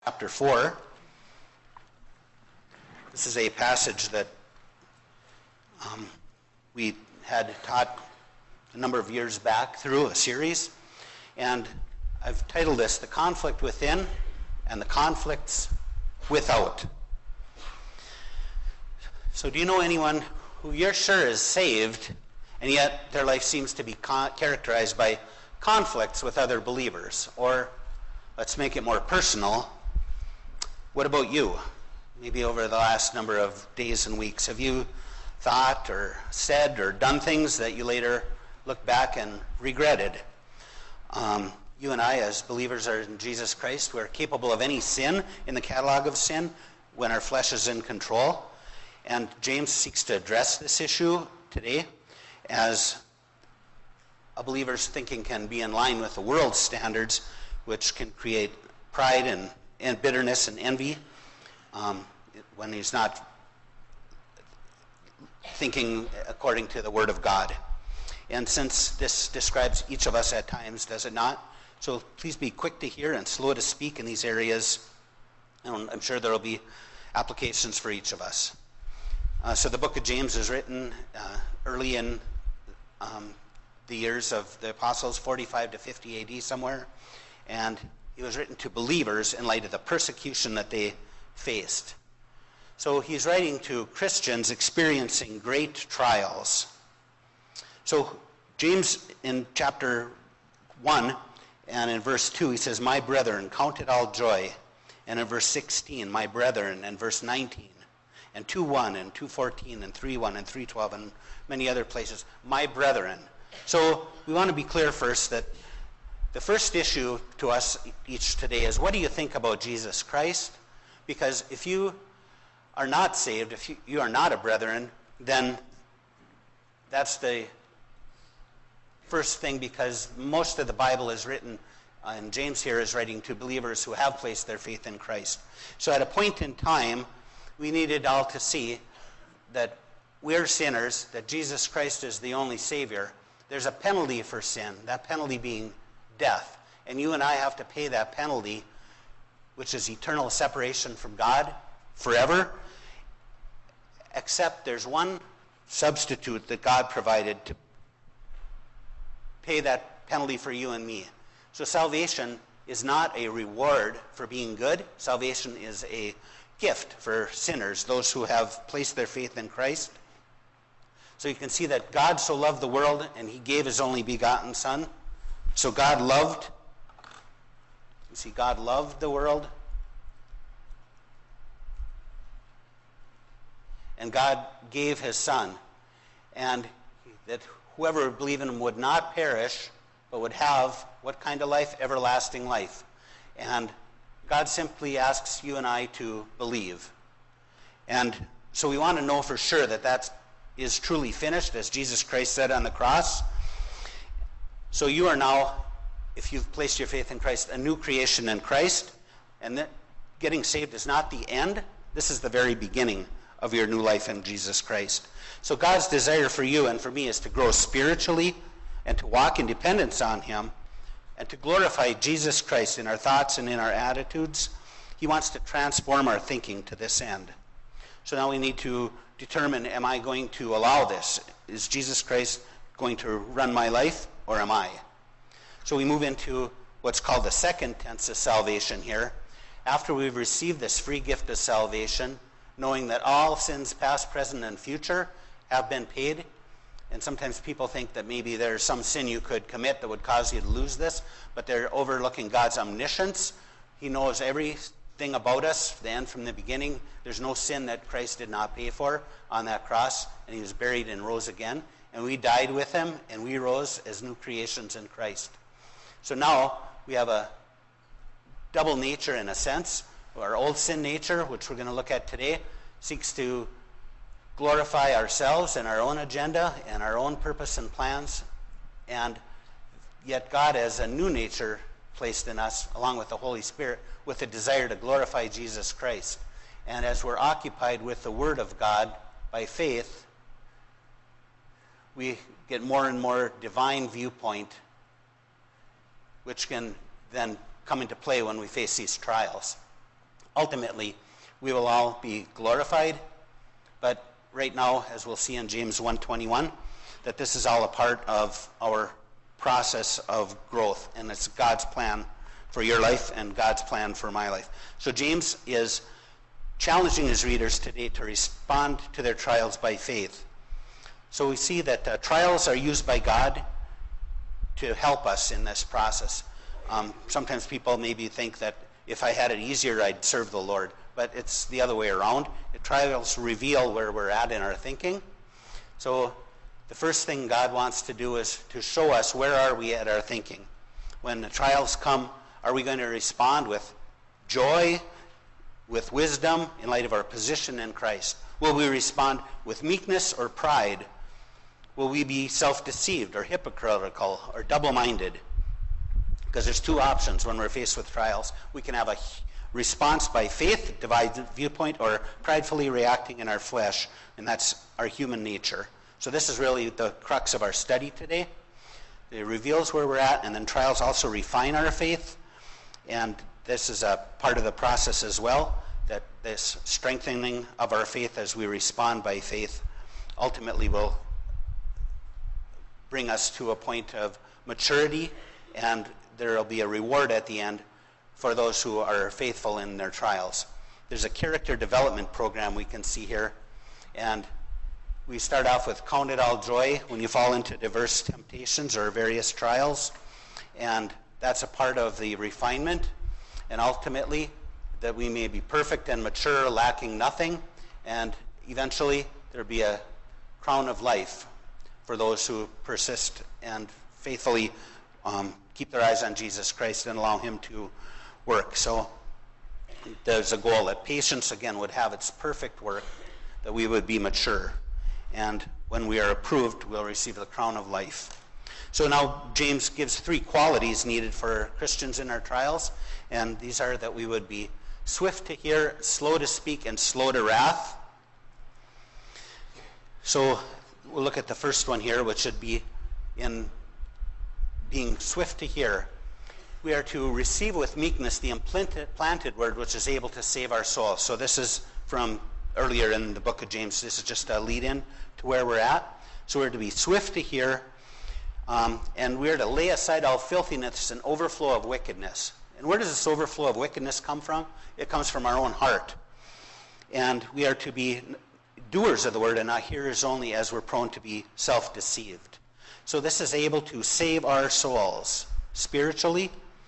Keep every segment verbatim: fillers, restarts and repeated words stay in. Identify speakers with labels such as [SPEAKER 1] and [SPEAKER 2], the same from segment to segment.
[SPEAKER 1] Chapter four. This is a passage that um, we had taught a number of years back through a series, and I've titled this The Conflict Within and the Conflicts Without. So do you know anyone who you're sure is saved, and yet their life seems to be con- characterized by conflicts with other believers? Or let's make it more personal. What about you? Maybe over the last number of days and weeks, have you thought or said or done things that you later look back and regretted? Um, you and I, as believers are in Jesus Christ, we're capable of any sin in the catalog of sin when our flesh is in control. And James seeks to address this issue today as a believer's thinking can be in line with the world's standards, which can create pride and and bitterness and envy um, when he's not thinking according to the Word of God. And since this describes each of us at times, does it not? So please be quick to hear and slow to speak in these areas. And I'm sure there will be applications for each of us. Uh, so the book of James is written uh, early in um, the years of the apostles, forty-five to fifty A D somewhere. And it was written to believers in light of the persecution that they faced. So he's writing to Christians experiencing great trials. So James in chapter one and in verse two, he says, "My brethren, count it all joy." And in verse sixteen, "My brethren," and verse nineteen, and two one, and two fourteen, and three one, and three twelve, and many other places, "My brethren." So we want to be clear first that the first issue to us each today is, what do you think about Jesus Christ? Because if you are not saved, if you, you are not a brethren, then that's the first thing, because most of the Bible is written, uh, and James here is writing to believers who have placed their faith in Christ. So at a point in time, we needed all to see that we're sinners, that Jesus Christ is the only Savior. There's a penalty for sin, that penalty being death. And you and I have to pay that penalty, which is eternal separation from God forever. Except there's one substitute that God provided to pay that penalty for you and me. So salvation is not a reward for being good. Salvation is a gift for sinners, those who have placed their faith in Christ. So you can see that God so loved the world and he gave his only begotten Son. So God loved, you see, God loved the world, and God gave his Son, and that whoever would believe in him would not perish, but would have what kind of life? Everlasting life. And God simply asks you and I to believe. And so we want to know for sure that that is truly finished, as Jesus Christ said on the cross. So you are now, if you've placed your faith in Christ, a new creation in Christ. And that getting saved is not the end. This is the very beginning of your new life in Jesus Christ. So God's desire for you and for me is to grow spiritually and to walk in dependence on him and to glorify Jesus Christ in our thoughts and in our attitudes. He wants to transform our thinking to this end. So now we need to determine, am I going to allow this? Is Jesus Christ going to run my life, or am I? So we move into what's called the second tense of salvation here. After we've received this free gift of salvation, knowing that all sins past, present, and future have been paid. And sometimes people think that maybe there's some sin you could commit that would cause you to lose this, but they're overlooking God's omniscience. He knows everything about us, the end from the beginning. There's no sin that Christ did not pay for on that cross, and he was buried and rose again. And we died with him, and we rose as new creations in Christ. So now we have a double nature in a sense. Our old sin nature, which we're going to look at today, seeks to glorify ourselves and our own agenda and our own purpose and plans. And yet God has a new nature placed in us, along with the Holy Spirit, with a desire to glorify Jesus Christ. And as we're occupied with the Word of God by faith, we get more and more divine viewpoint, which can then come into play when we face these trials. ultimately, we will all be glorified. But right now, as we'll see in James one twenty-one, that this is all a part of our process of growth, and it's God's plan for your life and God's plan for my life. So James is challenging his readers today to respond to their trials by faith. So we see that uh, trials are used by God to help us in this process. Um, sometimes people maybe think that if I had it easier, I'd serve the Lord. But it's the other way around. The trials reveal where we're at in our thinking. So the first thing God wants to do is to show us where are we at our thinking. When the trials come, are we going to respond with joy, with wisdom in light of our position in Christ? Will we respond with meekness or pride? Will we be self-deceived or hypocritical or double-minded? Because there's two options when we're faced with trials. We can have a response by faith, divided viewpoint, or pridefully reacting in our flesh, and that's our human nature. So this is really the crux of our study today. It reveals where we're at, and then trials also refine our faith, and this is a part of the process as well, that this strengthening of our faith as we respond by faith ultimately will bring us to a point of maturity, and there will be a reward at the end for those who are faithful in their trials. There's a character development program we can see here, and we start off with count it all joy when you fall into diverse temptations or various trials, and that's a part of the refinement, and ultimately that we may be perfect and mature, lacking nothing, and eventually there'll be a crown of life for those who persist and faithfully um, keep their eyes on Jesus Christ and allow him to work. So there's a goal that patience, again, would have its perfect work, that we would be mature. And when we are approved, we'll receive the crown of life. So now James gives three qualities needed for Christians in our trials, and these are that we would be swift to hear, slow to speak, and slow to wrath. So we'll look at the first one here, which should be in being swift to hear. We are to receive with meekness the implanted word which is able to save our soul. So this is from earlier in the book of James. This is just a lead-in to where we're at. So we're to be swift to hear, um, and we're to lay aside all filthiness and overflow of wickedness. And where does this overflow of wickedness come from? It comes from our own heart. And we are to be doers of the word and not hearers only, as we're prone to be self-deceived. So this is able to save our souls spiritually.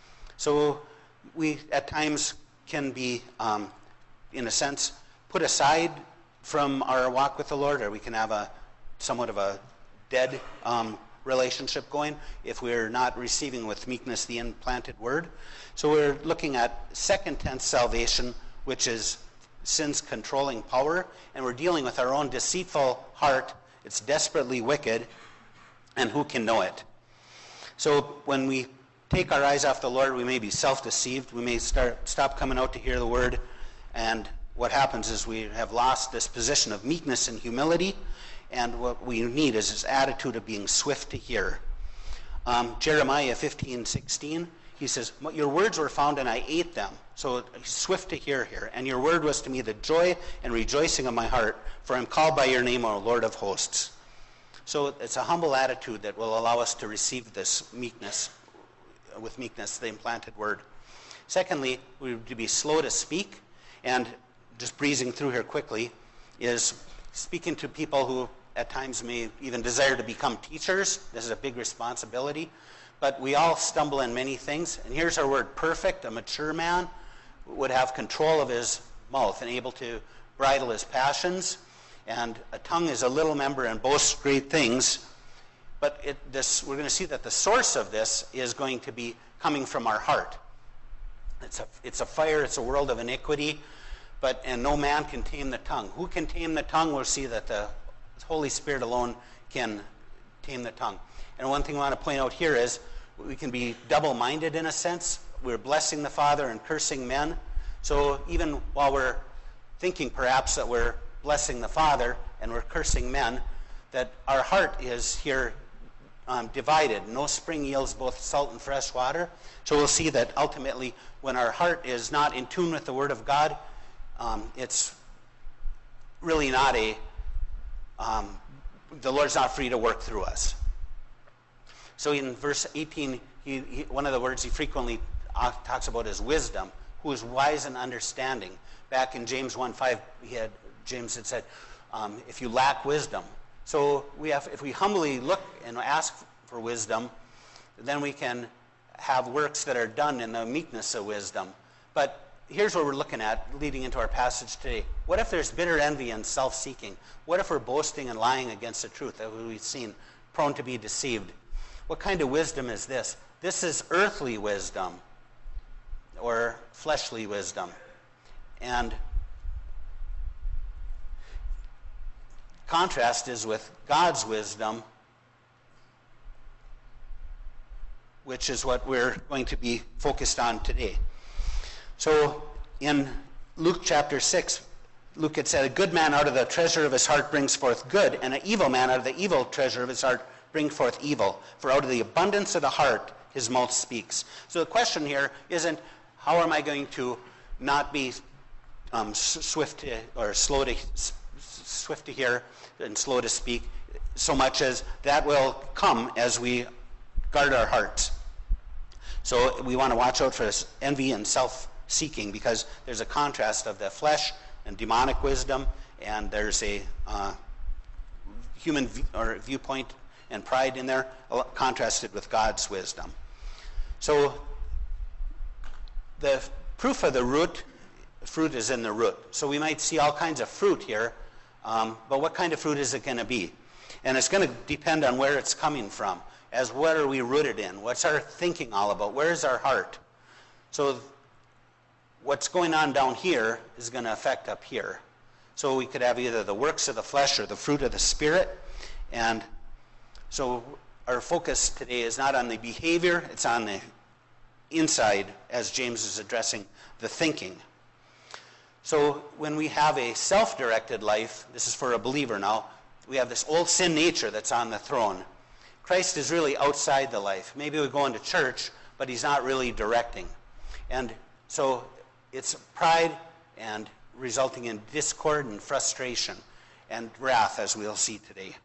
[SPEAKER 1] So we at times can be, um, in a sense, put aside from our walk with the Lord, or we can have a somewhat of a dead um, relationship going if we're not receiving with meekness the implanted word. So we're looking at second tense salvation, which is sin's controlling power, and we're dealing with our own deceitful heart. It's desperately wicked, and who can know it? So when we take our eyes off the Lord, we may be self-deceived. We may start stop coming out to hear the word, and what happens is we have lost this position of meekness and humility, and what we need is this attitude of being swift to hear. Um, Jeremiah fifteen sixteen, he says, your words were found and I ate them. So swift to hear here. And your word was to me the joy and rejoicing of my heart, for I am called by your name, O Lord of hosts. So it's a humble attitude that will allow us to receive this meekness, with meekness, the implanted word. Secondly, we are to be slow to speak, and just breezing through here quickly, is speaking to people who at times may even desire to become teachers. This is a big responsibility, but we all stumble in many things, and here's our word perfect. A mature man would have control of his mouth and able to bridle his passions, and a tongue is a little member and boasts great things, but it, this, we're going to see that the source of this is going to be coming from our heart. It's a, it's a fire, it's a world of iniquity, but and no man can tame the tongue. Who can tame the tongue? We'll see that the Holy Spirit alone can tame the tongue. And one thing I want to point out here is we can be double-minded in a sense. We're blessing the Father and cursing men. So even while we're thinking perhaps that we're blessing the Father and we're cursing men, that our heart is here um, divided. No spring yields both salt and fresh water. So we'll see that ultimately when our heart is not in tune with the Word of God, um, it's really not a, um, the Lord's not free to work through us. So in verse eighteen, he, he, one of the words he frequently uh, talks about is wisdom, who is wise and understanding. Back in James one five, he had, James had said, um, if you lack wisdom. So we have, if we humbly look and ask for wisdom, then we can have works that are done in the meekness of wisdom. But here's what we're looking at leading into our passage today. What if there's bitter envy and self-seeking? What if we're boasting and lying against the truth that we've seen, prone to be deceived? What kind of wisdom is this? This is earthly wisdom or fleshly wisdom. And contrast is with God's wisdom, which is what we're going to be focused on today. So in Luke chapter six, Luke had said, a good man out of the treasure of his heart brings forth good, and an evil man out of the evil treasure of his heart brings forth evil. For out of the abundance of the heart his mouth speaks. So the question here isn't, how am I going to not be um, swift to, or slow to, swift to hear and slow to speak, so much as that will come as we guard our hearts. So we want to watch out for this envy and self-seeking, because there's a contrast of the flesh and demonic wisdom, and there's a uh, human view, or viewpoint and pride in there, contrasted with God's wisdom. So the proof of the root, fruit is in the root. So we might see all kinds of fruit here, um, but what kind of fruit is it going to be? And it's going to depend on where it's coming from. As what are we rooted in? What's our thinking all about? Where's our heart? So what's going on down here is going to affect up here. So we could have either the works of the flesh or the fruit of the Spirit. And so our focus today is not on the behavior, it's on the inside, as James is addressing the thinking. So when we have a self-directed life, this is for a believer now, we have this old sin nature that's on the throne. Christ is really outside the life. Maybe we go into church, but he's not really directing. And so it's pride and resulting in discord and frustration and wrath, as we'll see today.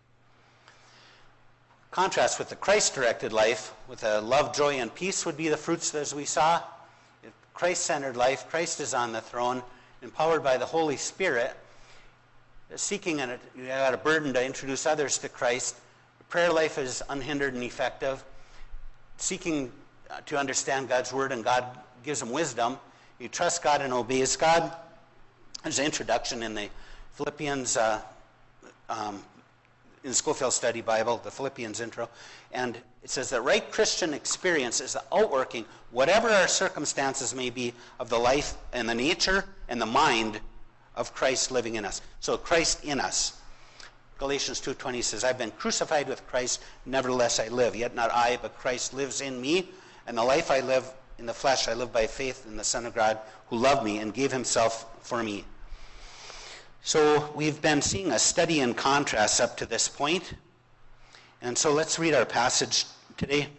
[SPEAKER 1] Contrast with the Christ-directed life, with a love, joy, and peace would be the fruits as we saw. Christ-centered life, Christ is on the throne, empowered by the Holy Spirit, seeking, and you got a burden to introduce others to Christ. Prayer life is unhindered and effective. Seeking to understand God's word, and God gives them wisdom. You trust God and obeys God. There's an introduction in the Philippians, uh, um, in the Schofield Study Bible, the Philippians intro, and it says that right Christian experience is the outworking, whatever our circumstances may be, of the life and the nature and the mind of Christ living in us. So Christ in us. Galatians two twenty says, I've been crucified with Christ, nevertheless I live. Yet not I, but Christ lives in me. And the life I live in the flesh, I live by faith in the Son of God, who loved me and gave himself for me. So we've been seeing a study in contrast up to this point. And so let's read our passage today.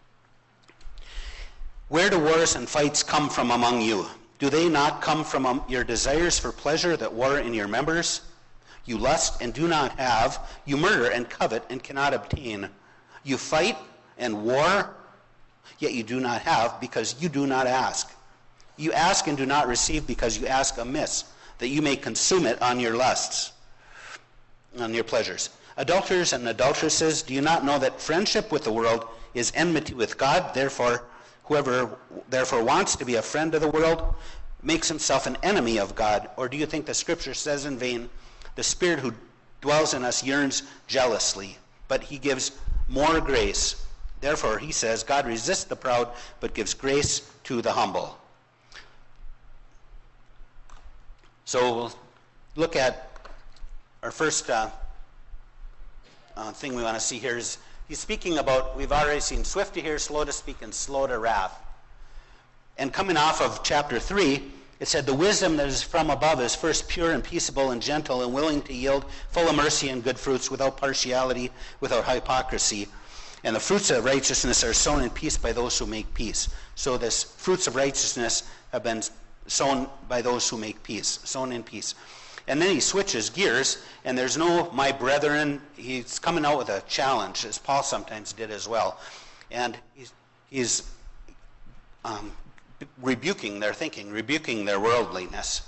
[SPEAKER 1] Where do wars and fights come from among you? Do they not come from your desires for pleasure that war in your members? You lust and do not have. You murder and covet and cannot obtain. You fight and war, yet you do not have, because you do not ask. You ask and do not receive, because you ask amiss, that you may consume it on your lusts, on your pleasures. Adulterers and adulteresses, do you not know that friendship with the world is enmity with God? Therefore, whoever therefore wants to be a friend of the world makes himself an enemy of God. Or do you think the Scripture says in vain, the Spirit who dwells in us yearns jealously, but he gives more grace. Therefore, he says, God resists the proud, but gives grace to the humble. So we'll look at our first uh, uh, thing we want to see here is he's speaking about, we've already seen swift to hear, slow to speak, and slow to wrath. And coming off of chapter three, it said the wisdom that is from above is first pure and peaceable and gentle and willing to yield, full of mercy and good fruits, without partiality, without hypocrisy. And the fruits of righteousness are sown in peace by those who make peace. So this fruits of righteousness have been sown by those who make peace, sown in peace. And then he switches gears, and there's no my brethren. He's coming out with a challenge, as Paul sometimes did as well. And he's, he's um, rebuking their thinking, rebuking their worldliness.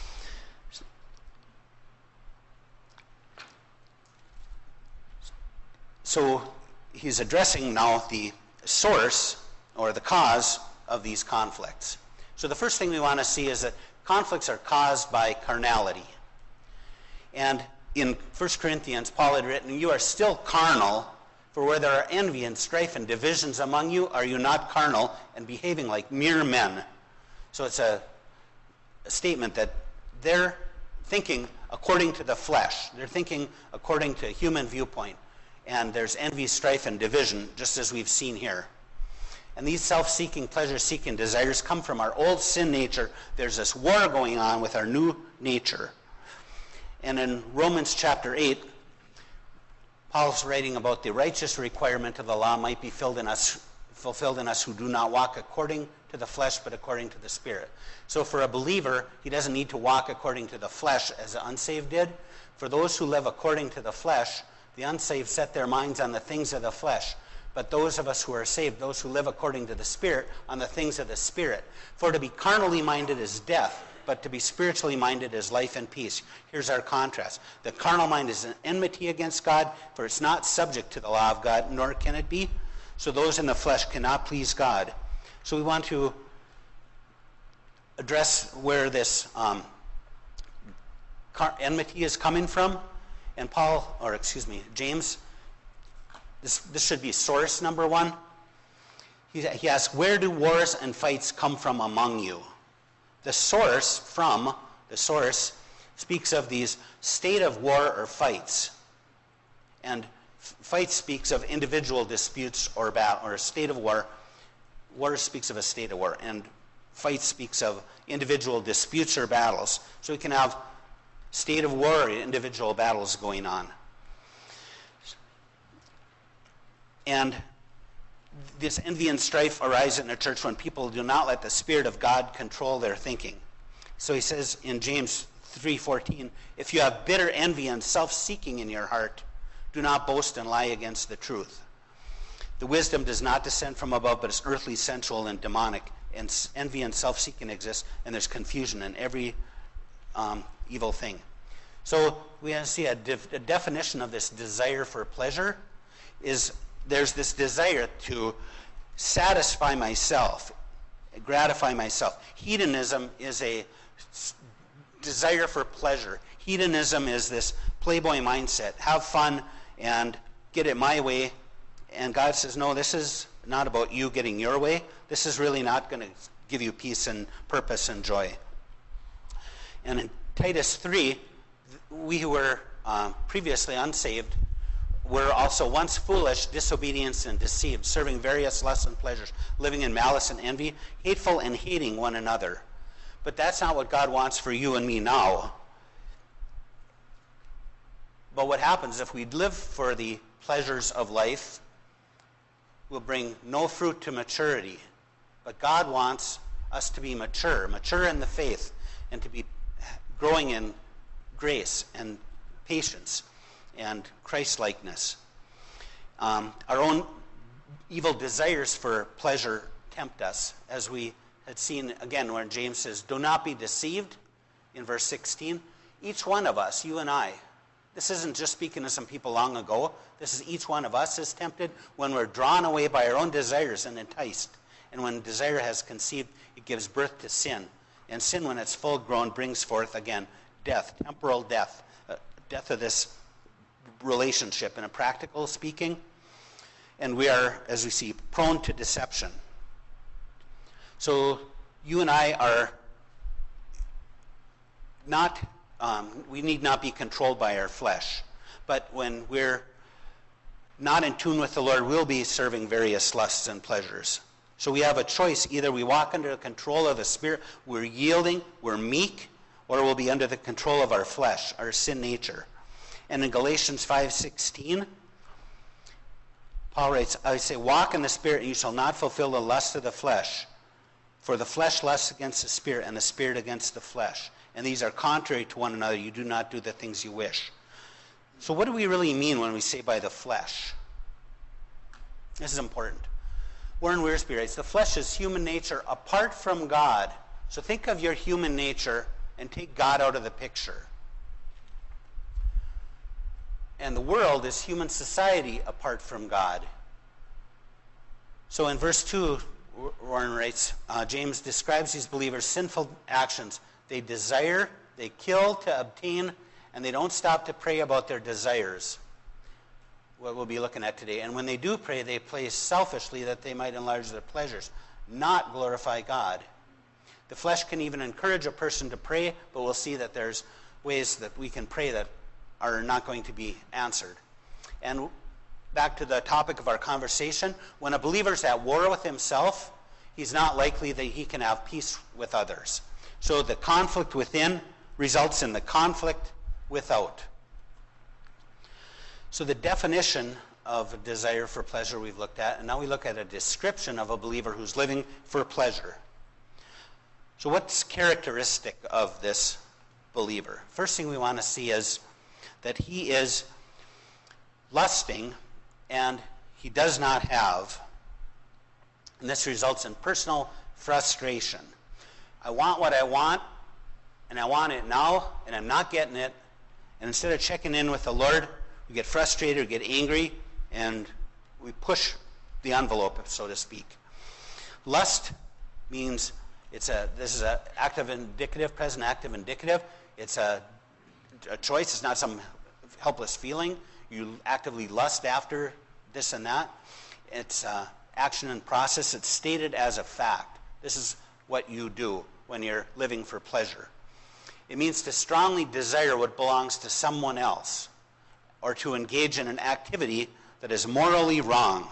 [SPEAKER 1] So he's addressing now the source or the cause of these conflicts. So the first thing we want to see is that conflicts are caused by carnality. And in First Corinthians, Paul had written, you are still carnal, for where there are envy and strife and divisions among you, are you not carnal and behaving like mere men? So it's a, a statement that they're thinking according to the flesh. They're thinking according to human viewpoint. And there's envy, strife, and division, just as we've seen here. And these self-seeking, pleasure-seeking desires come from our old sin nature. There's this war going on with our new nature. And in Romans chapter eight, Paul's writing about the righteous requirement of the law might be filled in us, fulfilled in us who do not walk according to the flesh, but according to the Spirit. So for a believer, he doesn't need to walk according to the flesh as the unsaved did. For those who live according to the flesh, the unsaved set their minds on the things of the flesh. But those of us who are saved, those who live according to the Spirit, on the things of the Spirit. For to be carnally minded is death, but to be spiritually minded is life and peace. Here's our contrast. The carnal mind is an enmity against God, for it's not subject to the law of God, nor can it be. So those in the flesh cannot please God. So we want to address where this um, car- enmity is coming from. And Paul, or excuse me, James, this, this should be source number one. He, he asks, where do wars and fights come from among you? The source from, the source speaks of these state of war or fights. And f- fight speaks of individual disputes or battle, or a state of war. War speaks of a state of war. And fight speaks of individual disputes or battles. So we can have state of war or individual battles going on. And this envy and strife arise in the church when people do not let the Spirit of God control their thinking. So he says in James three fourteen, if you have bitter envy and self-seeking in your heart, do not boast and lie against the truth. The wisdom does not descend from above, but is earthly, sensual, and demonic. And envy and self-seeking exist, and there's confusion in every um, evil thing. So we have to see a, def- a definition of this desire for pleasure is there's this desire to satisfy myself, gratify myself. Hedonism is a desire for pleasure. Hedonism is this playboy mindset. Have fun and get it my way. And God says, no, this is not about you getting your way. This is really not going to give you peace and purpose and joy. And in Titus three, we who were uh, previously unsaved were also once foolish, disobedient, and deceived, serving various lusts and pleasures, living in malice and envy, hateful and hating one another. But that's not what God wants for you and me now. But what happens if we live for the pleasures of life, will bring no fruit to maturity. But God wants us to be mature, mature in the faith, and to be growing in grace and patience and Christ-likeness. Um, our own evil desires for pleasure tempt us, as we had seen again when James says, do not be deceived, in verse sixteen. Each one of us, you and I, this isn't just speaking to some people long ago, this is each one of us is tempted when we're drawn away by our own desires and enticed. And when desire has conceived, it gives birth to sin. And sin, when it's full grown, brings forth again death, temporal death, uh, death of this relationship in a practical speaking. And we are, as we see, prone to deception. So you and I are not, um, we need not be controlled by our flesh. But when we're not in tune with the Lord, we'll be serving various lusts and pleasures. So we have a choice. Either we walk under the control of the Spirit, we're yielding, we're meek, or we'll be under the control of our flesh, our sin nature. And in Galatians five sixteen, Paul writes, I say, walk in the Spirit, and you shall not fulfill the lust of the flesh. For the flesh lusts against the Spirit, and the Spirit against the flesh. And these are contrary to one another. You do not do the things you wish. So what do we really mean when we say by the flesh? This is important. Warren Wiersbe writes, the flesh is human nature apart from God. So think of your human nature and take God out of the picture. And the world is human society apart from God. So in verse two, Warren writes, uh, James describes these believers' sinful actions. They desire, they kill to obtain, and they don't stop to pray about their desires. What we'll be looking at today. And when they do pray, they pray selfishly that they might enlarge their pleasures, not glorify God. The flesh can even encourage a person to pray, but we'll see that there's ways that we can pray that are not going to be answered. And back to the topic of our conversation, when a believer's at war with himself, he's not likely that he can have peace with others. So the conflict within results in the conflict without. So the definition of a desire for pleasure we've looked at, and now we look at a description of a believer who's living for pleasure. So what's characteristic of this believer? First thing we want to see is that he is lusting and he does not have. And this results in personal frustration. I want what I want, and I want it now, and I'm not getting it. And instead of checking in with the Lord, we get frustrated, we get angry, and we push the envelope, so to speak. Lust means it's a, this is an active indicative, present active indicative. It's a, a choice. It's not some helpless feeling. You actively lust after this and that. It's uh, action and process. It's stated as a fact. This is what you do when you're living for pleasure. It means to strongly desire what belongs to someone else, or to engage in an activity that is morally wrong.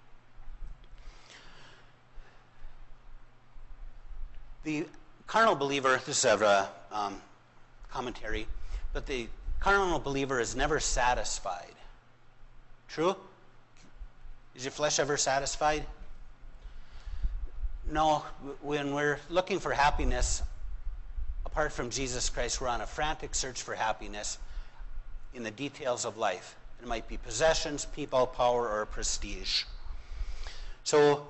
[SPEAKER 1] The carnal believer, this is a um, commentary, but the carnal believer is never satisfied. True? Is your flesh ever satisfied? No, when we're looking for happiness, apart from Jesus Christ, we're on a frantic search for happiness in the details of life. It might be possessions, people, power, or prestige. So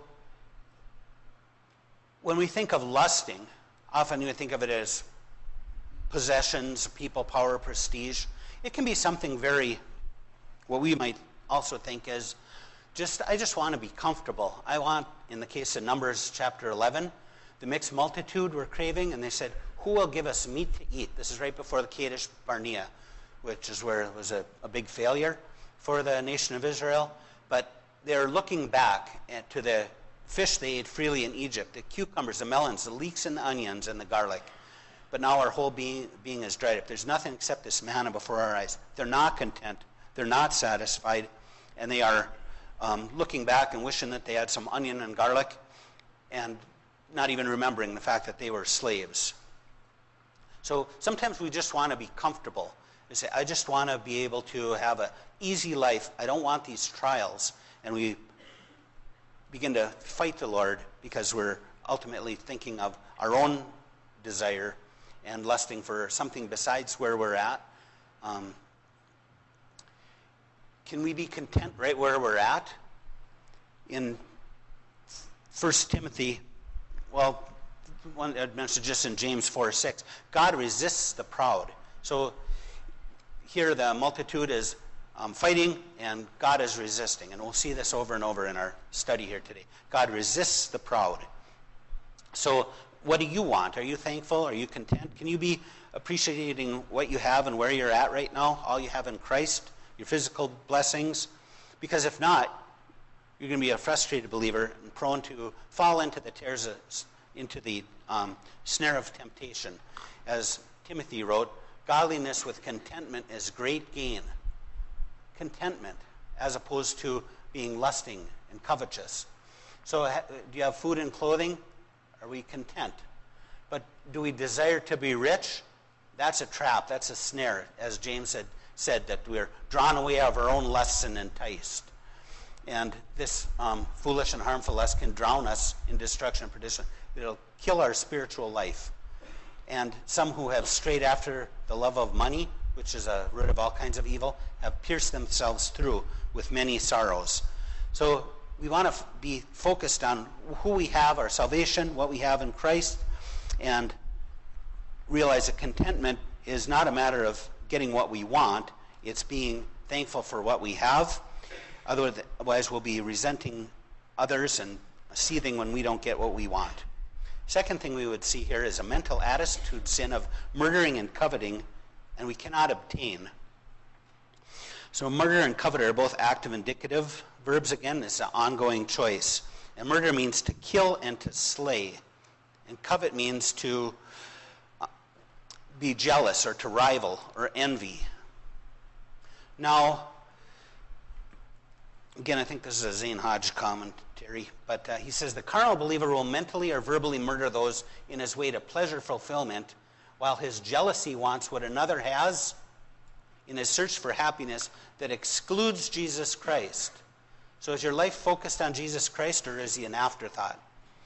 [SPEAKER 1] when we think of lusting, often we think of it as possessions, people, power, prestige. It can be something very, what we might also think is, just I just want to be comfortable. I want, in the case of Numbers chapter eleven, the mixed multitude were craving, and they said, who will give us meat to eat? This is right before the Kadesh Barnea, which is where it was a, a big failure for the nation of Israel. But they're looking back at, to the fish they ate freely in Egypt, the cucumbers, the melons, the leeks and the onions and the garlic. But now our whole being, being is dried up. There's nothing except this manna before our eyes. They're not content. They're not satisfied. And they are um, looking back and wishing that they had some onion and garlic, and not even remembering the fact that they were slaves. So sometimes we just want to be comfortable. We say, I just want to be able to have an easy life. I don't want these trials. And we begin to fight the Lord because we're ultimately thinking of our own desire and lusting for something besides where we're at. Um, can we be content right where we're at? In First Timothy, well, one I'd mentioned just in James four six, God resists the proud. So here the multitude is um, fighting and God is resisting. And we'll see this over and over in our study here today. God resists the proud. So what do you want? Are you thankful? Are you content? Can you be appreciating what you have and where you're at right now? All you have in Christ, your physical blessings? Because if not, you're going to be a frustrated believer and prone to fall into the tares, into the um, snare of temptation. As Timothy wrote, godliness with contentment is great gain. Contentment, as opposed to being lusting and covetous. So do you have food and clothing? Are we content? But do we desire to be rich? That's a trap. That's a snare, as James had said, that we're drawn away of our own lusts and enticed. And this um, foolish and harmful lust can drown us in destruction and perdition. It'll kill our spiritual life. And some who have strayed after the love of money, which is a root of all kinds of evil, have pierced themselves through with many sorrows. So we want to f- be focused on who we have, our salvation, what we have in Christ, and realize that contentment is not a matter of getting what we want. It's being thankful for what we have. Otherwise, we'll be resenting others and seething when we don't get what we want. Second thing we would see here is a mental attitude sin of murdering and coveting, and we cannot obtain. So murder and covet are both active indicative verbs. Again, it's an ongoing choice. And murder means to kill and to slay. And covet means to be jealous or to rival or envy. Now, again, I think this is a Zane Hodge commentary, but uh, he says, the carnal believer will mentally or verbally murder those in his way to pleasure fulfillment, while his jealousy wants what another has in his search for happiness that excludes Jesus Christ. So is your life focused on Jesus Christ, or is he an afterthought?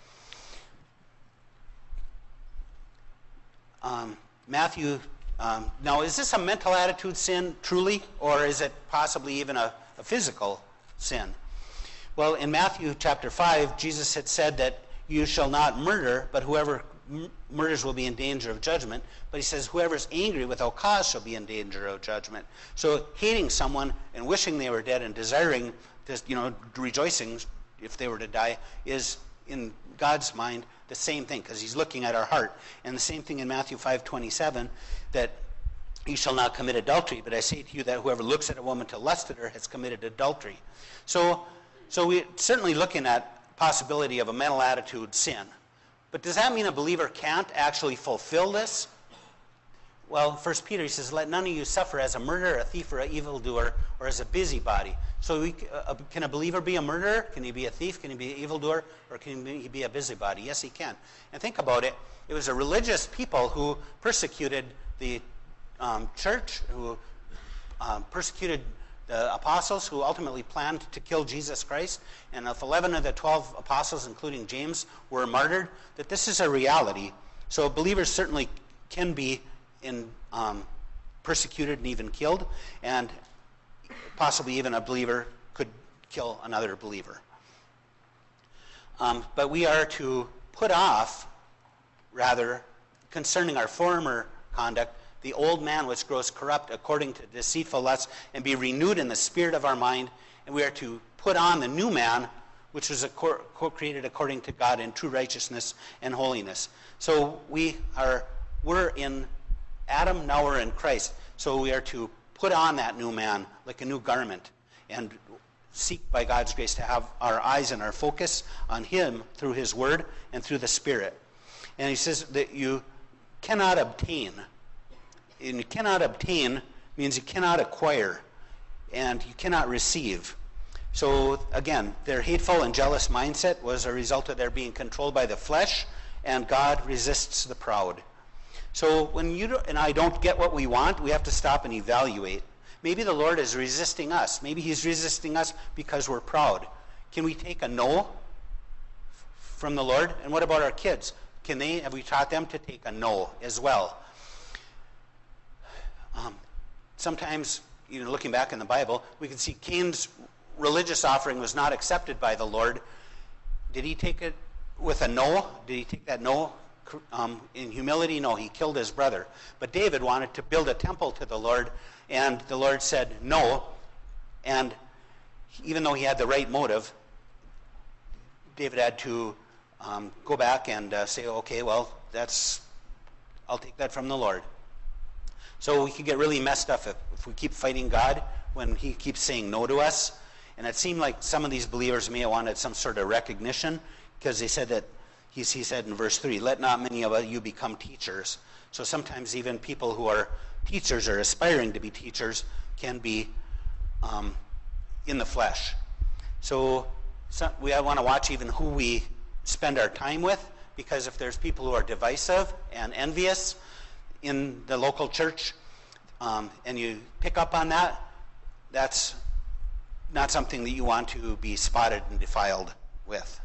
[SPEAKER 1] Um, Matthew, um, now is this a mental attitude sin truly, or is it possibly even a, a physical sin? Well, in Matthew chapter five, Jesus had said that you shall not murder, but whoever m- murders will be in danger of judgment. But he says whoever is angry without cause shall be in danger of judgment. So hating someone and wishing they were dead and desiring, this, you know, rejoicing if they were to die is in God's mind the same thing, because he's looking at our heart. And the same thing in Matthew five twenty-seven, that you shall not commit adultery, but I say to you that whoever looks at a woman to lust at her has committed adultery. So, so we're certainly looking at possibility of a mental attitude sin. But does that mean a believer can't actually fulfill this? Well, First Peter, he says, let none of you suffer as a murderer, a thief, or an evildoer, or as a busybody. So we, uh, can a believer be a murderer? Can he be a thief? Can he be an evildoer? Or can he be a busybody? Yes, he can. And think about it. It was a religious people who persecuted the um, church, who um, persecuted the apostles, who ultimately planned to kill Jesus Christ. And if eleven of the twelve apostles, including James, were martyred, that this is a reality. So believers certainly can be in um, persecuted and even killed, and possibly even a believer could kill another believer. Um, but we are to put off, rather, concerning our former conduct, the old man which grows corrupt according to deceitful lusts, and be renewed in the spirit of our mind, and we are to put on the new man, which was created according to God in true righteousness and holiness. So we are, we're in Adam, now we're in Christ. So we are to put on that new man like a new garment and seek by God's grace to have our eyes and our focus on him through his word and through the Spirit. And he says that you cannot obtain. And you cannot obtain means you cannot acquire, and you cannot receive. So again, their hateful and jealous mindset was a result of their being controlled by the flesh, and God resists the proud. So when you and I don't get what we want, we have to stop and evaluate. Maybe the Lord is resisting us. Maybe he's resisting us because we're proud. Can we take a no from the Lord? And what about our kids? Can they, have we taught them to take a no as well? Um, sometimes, you know, looking back in the Bible, we can see Cain's religious offering was not accepted by the Lord. Did he take it with a no? Did he take that no um, in humility? No, he killed his brother. But David wanted to build a temple to the Lord, and the Lord said no. And even though he had the right motive, David had to um, go back and uh, say, okay, well, that's, I'll take that from the Lord. So we could get really messed up if, if we keep fighting God when he keeps saying no to us. And it seemed like some of these believers may have wanted some sort of recognition, because they said that, he, he said in verse three, let not many of you become teachers. So sometimes even people who are teachers or aspiring to be teachers can be um, in the flesh. So, so we want to watch even who we spend our time with, because if there's people who are divisive and envious in the local church, um, and you pick up on that, that's not something that you want to be spotted and defiled with.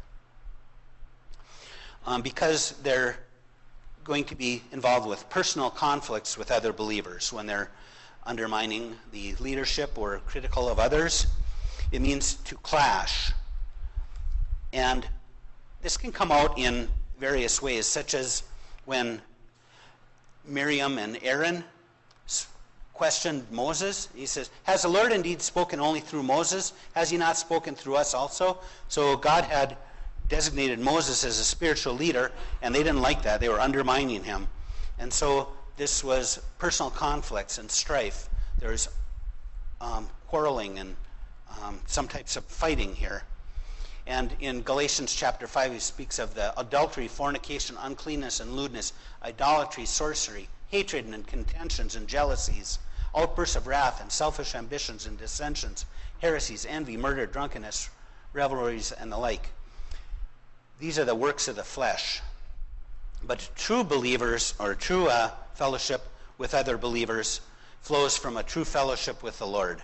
[SPEAKER 1] Um, because they're going to be involved with personal conflicts with other believers when they're undermining the leadership or critical of others. It means to clash. And this can come out in various ways, such as when Miriam and Aaron questioned Moses. He says, has the Lord indeed spoken only through Moses? Has he not spoken through us also? So God had designated Moses as a spiritual leader, and they didn't like that. They were undermining him. And so this was personal conflicts and strife. There's um, quarreling and um, some types of fighting here. And in Galatians chapter five, he speaks of the adultery, fornication, uncleanness, and lewdness, idolatry, sorcery, hatred, and contentions, and jealousies, outbursts of wrath, and selfish ambitions, and dissensions, heresies, envy, murder, drunkenness, revelries, and the like. These are the works of the flesh. But true believers, or true uh, fellowship with other believers, flows from a true fellowship with the Lord.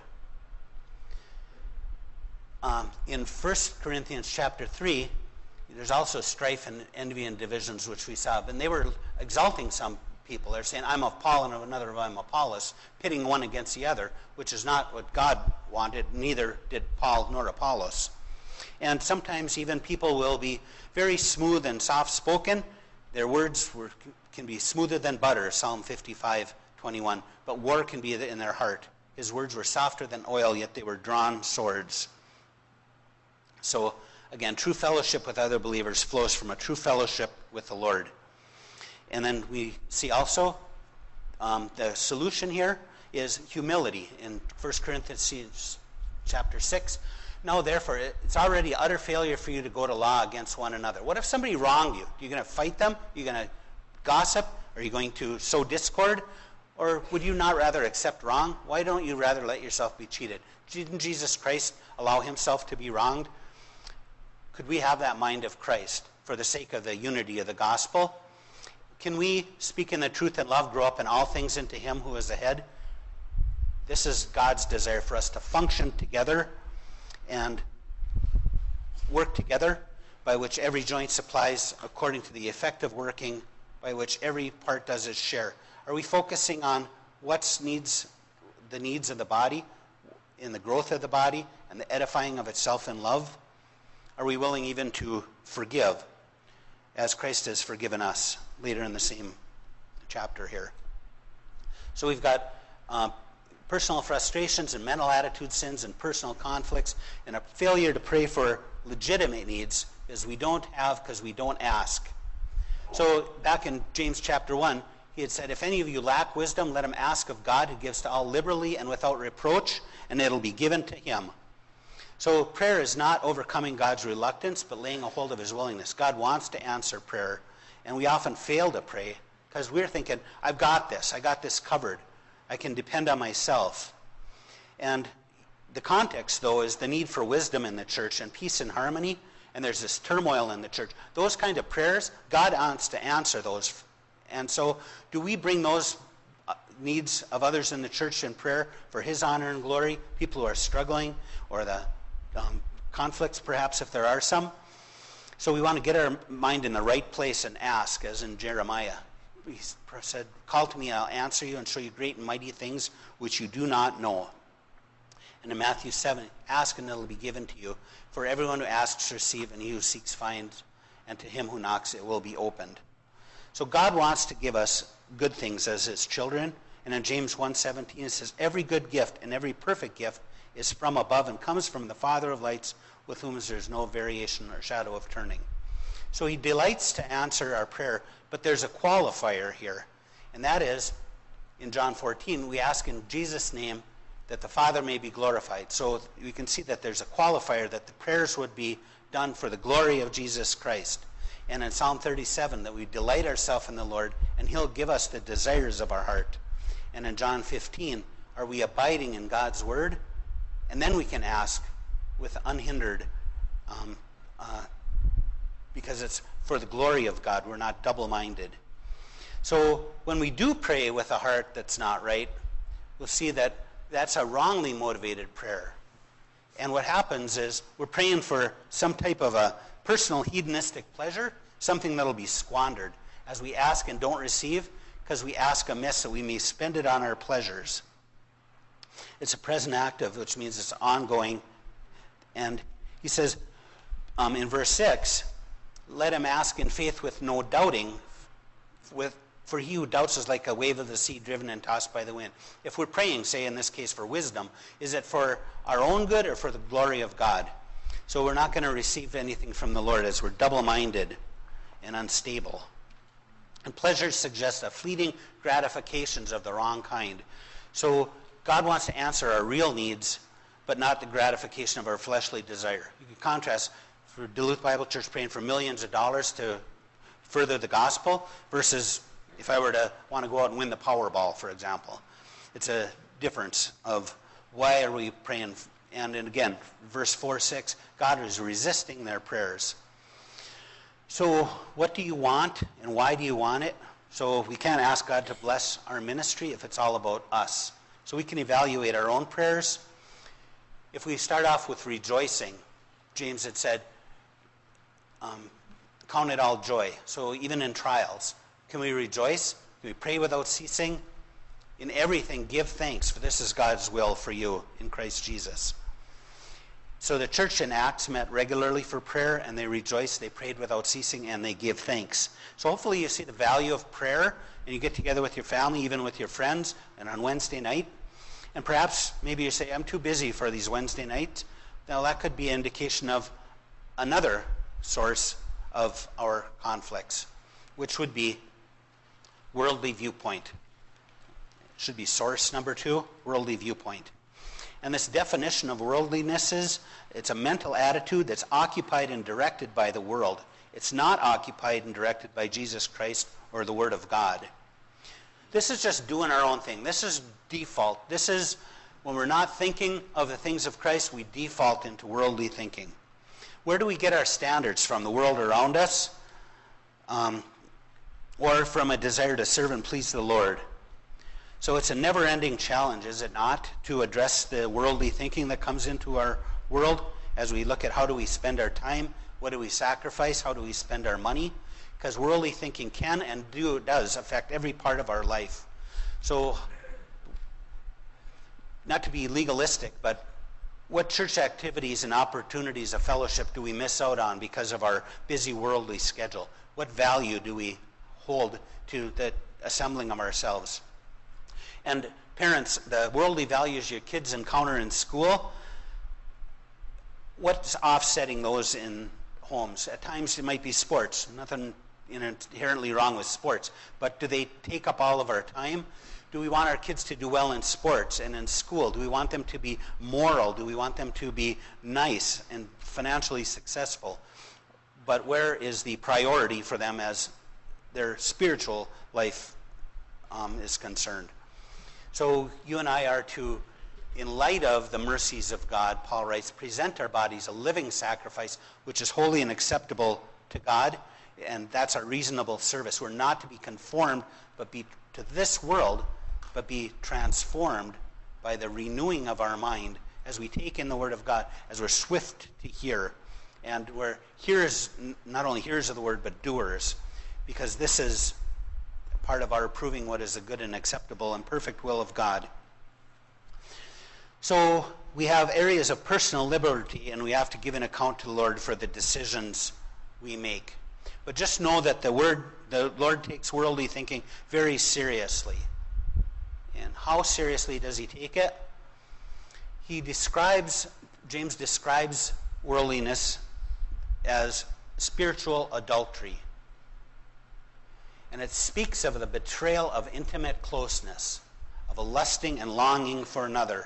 [SPEAKER 1] Um, in First Corinthians chapter three, there's also strife and envy and divisions, which we saw. And they were exalting some people. They're saying, I'm of Paul, and another of I'm Apollos, pitting one against the other, which is not what God wanted. Neither did Paul nor Apollos. And sometimes even people will be very smooth and soft-spoken. Their words were, can be smoother than butter, Psalm fifty-five twenty-one. But war can be in their heart. His words were softer than oil, yet they were drawn swords. So, again, true fellowship with other believers flows from a true fellowship with the Lord. And then we see also um, the solution here is humility in First Corinthians chapter six. No, therefore, it's already utter failure for you to go to law against one another. What if somebody wronged you? Are you going to fight them? Are you going to gossip? Are you going to sow discord? Or would you not rather accept wrong? Why don't you rather let yourself be cheated? Didn't Jesus Christ allow himself to be wronged? Could we have that mind of Christ for the sake of the unity of the gospel? Can we, speak in the truth and love, grow up in all things into him who is the head? This is God's desire for us to function together and work together, by which every joint supplies according to the effective working by which every part does its share. Are we focusing on what's needs, the needs of the body, in the growth of the body, and the edifying of itself in love? Are we willing even to forgive, as Christ has forgiven us, later in the same chapter here? So we've got uh, personal frustrations and mental attitude sins and personal conflicts, and a failure to pray for legitimate needs is we don't have because we don't ask. So back in James chapter one, he had said, if any of you lack wisdom, let him ask of God, who gives to all liberally and without reproach, and it'll be given to him. So prayer is not overcoming God's reluctance, but laying a hold of his willingness. God wants to answer prayer, and we often fail to pray because we're thinking, I've got this, I got this covered. I can depend on myself. And the context, though, is the need for wisdom in the church and peace and harmony, and there's this turmoil in the church. Those kind of prayers, God wants to answer those. And so do we bring those needs of others in the church in prayer for his honor and glory, people who are struggling, or the um, conflicts perhaps if there are some? So we want to get our mind in the right place and ask, as in Jeremiah. He said, call to me, I'll answer you and show you great and mighty things which you do not know. And in Matthew seven, ask and it will be given to you. For everyone who asks receives, and he who seeks finds, and to him who knocks it will be opened. So God wants to give us good things as his children. And in James one seventeen, it says, every good gift and every perfect gift is from above and comes from the Father of lights, with whom there is no variation or shadow of turning. So he delights to answer our prayer, but there's a qualifier here. And that is, in John fourteen, we ask in Jesus' name that the Father may be glorified. So we can see that there's a qualifier that the prayers would be done for the glory of Jesus Christ. And in Psalm thirty-seven, that we delight ourselves in the Lord, and he'll give us the desires of our heart. And in John fifteen, are we abiding in God's word? And then we can ask with unhindered, um, uh, because it's for the glory of God. We're not double-minded. So when we do pray with a heart that's not right, we'll see that that's a wrongly motivated prayer. And what happens is we're praying for some type of a personal hedonistic pleasure, something that'll be squandered as we ask and don't receive, because we ask amiss that we may spend it on our pleasures. It's a present active, which means it's ongoing. And he says um, in verse six, let him ask in faith with no doubting, with for he who doubts is like a wave of the sea driven and tossed by the wind. If we're praying, say in this case for wisdom, is it for our own good or for the glory of God? So we're not going to receive anything from the Lord as we're double-minded and unstable. And pleasures suggest a fleeting gratifications of the wrong kind. So God wants to answer our real needs, but not the gratification of our fleshly desire. You can contrast for Duluth Bible Church praying for millions of dollars to further the gospel versus if I were to want to go out and win the Powerball, for example. It's a difference of why are we praying. And, and again, verse four, six, God is resisting their prayers. So what do you want and why do you want it? So we can't ask God to bless our ministry if it's all about us. So we can evaluate our own prayers. If we start off with rejoicing, James had said, um, count it all joy. So even in trials, can we rejoice? Can we pray without ceasing? In everything, give thanks, for this is God's will for you in Christ Jesus. So the church in Acts met regularly for prayer, and they rejoiced, they prayed without ceasing, and they give thanks. So hopefully you see the value of prayer, and you get together with your family, even with your friends, and on Wednesday night. And perhaps maybe you say, I'm too busy for these Wednesday nights. Now that could be an indication of another source of our conflicts, which would be worldly viewpoint. It should be source number two, worldly viewpoint. And this definition of worldliness is, it's a mental attitude that's occupied and directed by the world. It's not occupied and directed by Jesus Christ or the Word of God. This is just doing our own thing. This is default. This is when we're not thinking of the things of Christ, we default into worldly thinking. Where do we get our standards from? The world around us? Um, or from a desire to serve and please the Lord? So it's a never-ending challenge, is it not, to address the worldly thinking that comes into our world as we look at how do we spend our time, what do we sacrifice, how do we spend our money? Because worldly thinking can and do does affect every part of our life. So, not to be legalistic, but what church activities and opportunities of fellowship do we miss out on because of our busy worldly schedule? What value do we hold to the assembling of ourselves? And parents, the worldly values your kids encounter in school, what's offsetting those in homes? At times it might be sports. Nothing inherently wrong with sports. But do they take up all of our time? Do we want our kids to do well in sports and in school? Do we want them to be moral? Do we want them to be nice and financially successful? But where is the priority for them as their spiritual life um, is concerned? So you and I are to, in light of the mercies of God, Paul writes, present our bodies a living sacrifice, which is holy and acceptable to God, and that's our reasonable service. We're not to be conformed but be to this world, but be transformed by the renewing of our mind as we take in the Word of God, as we're swift to hear, and we're hearers, not only hearers of the Word, but doers, because this is part of our proving what is the good and acceptable and perfect will of God. So we have areas of personal liberty, and we have to give an account to the Lord for the decisions we make. But just know that the word, the Lord takes worldly thinking very seriously. And how seriously does he take it? He describes, James describes worldliness as spiritual adultery. And it speaks of the betrayal of intimate closeness, of a lusting and longing for another.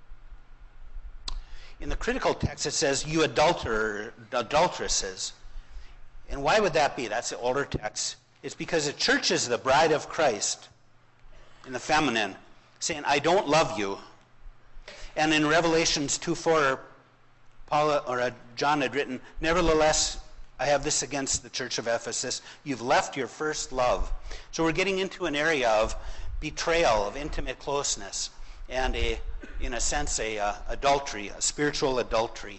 [SPEAKER 1] In the critical text it says, you adulterer, adulteresses. And why would that be? That's the older text. It's because the church is the bride of Christ, in the feminine, saying, I don't love you. And in Revelations two four, Paul or uh, John had written, nevertheless, I have this against the church of Ephesus. You've left your first love. So we're getting into an area of betrayal, of intimate closeness, and a in a sense, a uh, adultery, a spiritual adultery.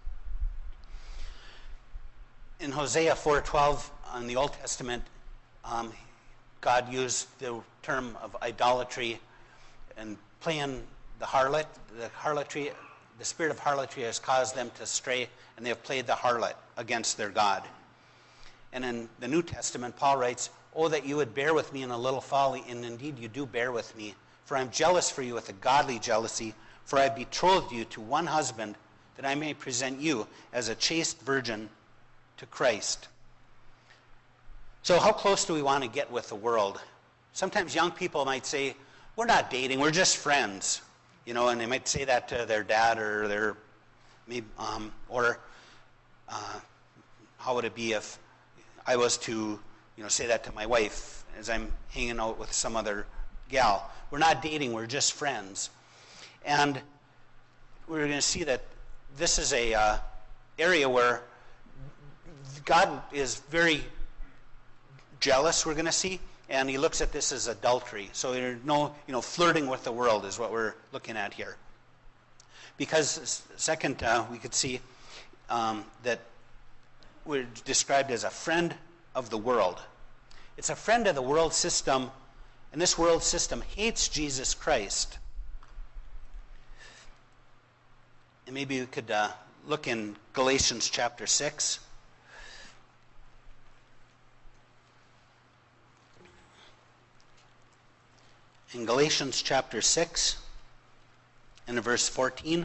[SPEAKER 1] In Hosea four twelve, in the Old Testament, um, God used the term of idolatry and playing the harlot. The harlotry, the spirit of harlotry has caused them to stray, and they have played the harlot against their God. And in the New Testament, Paul writes, "Oh, that you would bear with me in a little folly, and indeed you do bear with me. For I am jealous for you with a godly jealousy, for I have betrothed you to one husband, that I may present you as a chaste virgin to Christ." So how close do we want to get with the world? Sometimes young people might say, "We're not dating, we're just friends." You know, and they might say that to their dad or their, maybe, um, or uh, how would it be if I was to, you know, say that to my wife as I'm hanging out with some other gal? We're not dating, we're just friends. And we're going to see that this is a uh, area where God is very jealous, we're going to see, and he looks at this as adultery. So there's no, you know, flirting with the world is what we're looking at here. Because second, uh, we could see um, that we're described as a friend of the world. It's a friend of the world system, and this world system hates Jesus Christ. And maybe we could uh, look in Galatians chapter six. In Galatians chapter six, and in verse fourteen,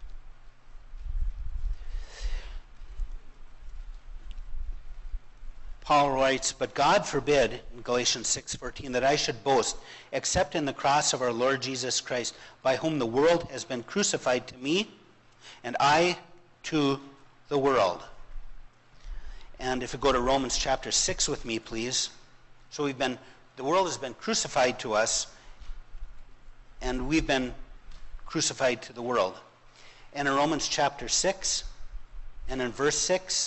[SPEAKER 1] Paul writes, "But God forbid," in Galatians six fourteen, "that I should boast, except in the cross of our Lord Jesus Christ, by whom the world has been crucified to me, and I to the world." And if you go to Romans chapter six with me, please. So we've been, the world has been crucified to us, and we've been crucified to the world. And in Romans chapter six, and in verse six,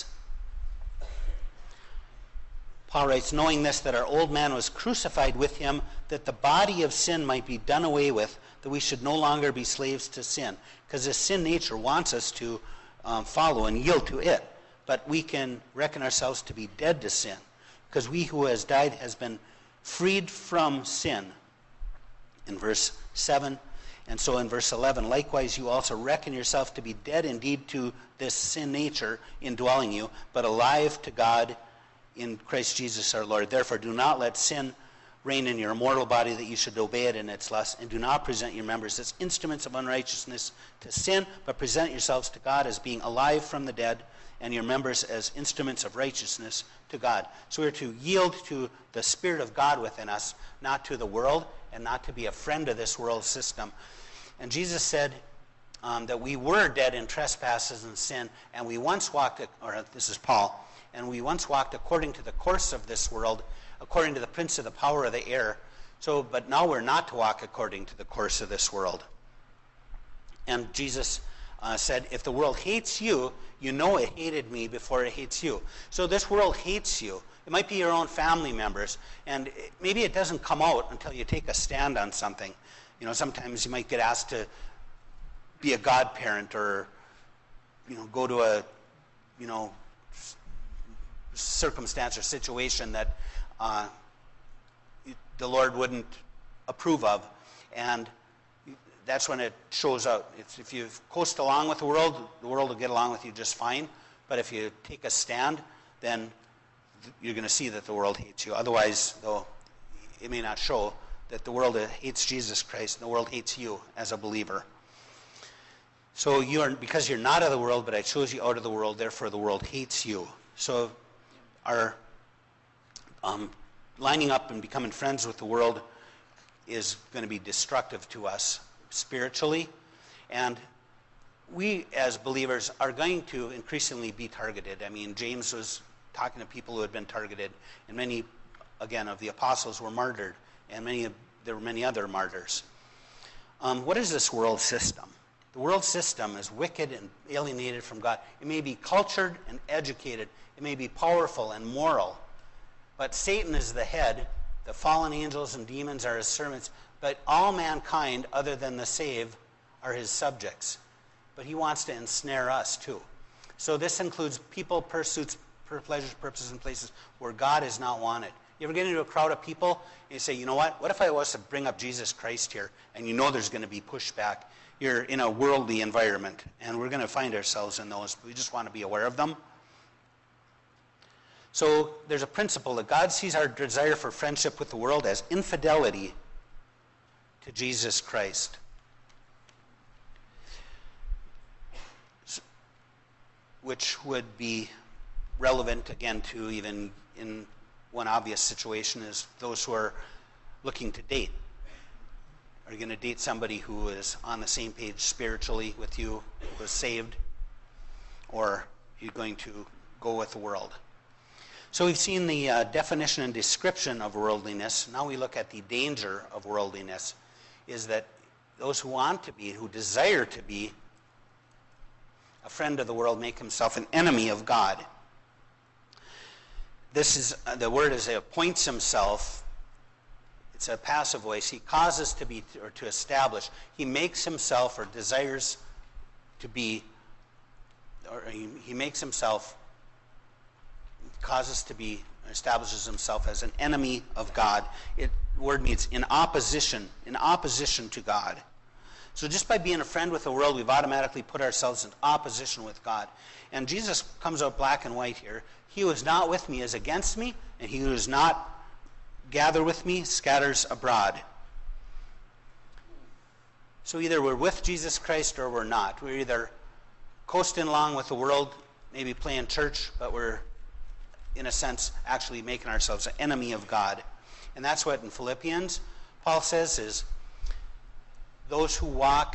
[SPEAKER 1] Paul writes, "Knowing this, that our old man was crucified with him, that the body of sin might be done away with, that we should no longer be slaves to sin." Because the sin nature wants us to um, follow and yield to it. But we can reckon ourselves to be dead to sin, because we who has died has been freed from sin. In verse seven, and so in verse eleven, "Likewise you also reckon yourself to be dead indeed to this sin nature indwelling you, but alive to God in Christ Jesus our Lord. Therefore do not let sin reign in your immortal body, that you should obey it in its lust, and do not present your members as instruments of unrighteousness to sin, but present yourselves to God as being alive from the dead, and your members as instruments of righteousness to God." So we're to yield to the Spirit of God within us, not to the world, and not to be a friend of this world system. And Jesus said um, that we were dead in trespasses and sin, and we once walked, or this is Paul, and we once walked according to the course of this world, according to the prince of the power of the air. So, but now we're not to walk according to the course of this world. And Jesus uh, said, "If the world hates you, you know it hated me before it hates you." So this world hates you. It might be your own family members, and it, maybe it doesn't come out until you take a stand on something. You know, sometimes you might get asked to be a godparent, or, you know, go to a, you know, circumstance or situation that uh, the Lord wouldn't approve of, and that's when it shows out. It's, if you coast along with the world, the world will get along with you just fine, but if you take a stand, then you're going to see that the world hates you. Otherwise, though, it may not show that the world hates Jesus Christ, and the world hates you as a believer. So you are, because you're not of the world, but I chose you out of the world, therefore the world hates you. So our um, lining up and becoming friends with the world is going to be destructive to us spiritually, and we as believers are going to increasingly be targeted. I mean, James was talking to people who had been targeted, and many, again, of the apostles were martyred, and many there were many other martyrs. Um, what is this world system? The world system is wicked and alienated from God. It may be cultured and educated. It may be powerful and moral. But Satan is the head. The fallen angels and demons are his servants. But all mankind, other than the saved, are his subjects. But he wants to ensnare us too. So this includes people, pursuits, pleasures, purposes, and places where God is not wanted. You ever get into a crowd of people and you say, you know what, what if I was to bring up Jesus Christ here? And you know there's going to be pushback. You're in a worldly environment, and we're going to find ourselves in those. We just want to be aware of them. So there's a principle that God sees our desire for friendship with the world as infidelity to Jesus Christ. Which would be relevant, again, to even in one obvious situation is those who are looking to date. Are you going to date somebody who is on the same page spiritually with you, who is saved? Or are you going to go with the world? So we've seen the uh, definition and description of worldliness. Now we look at the danger of worldliness, is that those who want to be, who desire to be a friend of the world, make himself an enemy of God. This is, uh, the word is, appoints himself. It's a passive voice. He causes to be, or to establish. He makes himself, or desires to be, or he, he makes himself, causes to be, establishes himself as an enemy of God. It, the word means in opposition, in opposition to God. So just by being a friend with the world, we've automatically put ourselves in opposition with God. And Jesus comes out black and white here. He who is not with me is against me, and he who does not gather with me scatters abroad. So either we're with Jesus Christ or we're not. We're either coasting along with the world, maybe playing church, but we're, in a sense, actually making ourselves an enemy of God. And that's what in Philippians Paul says is, those who walk,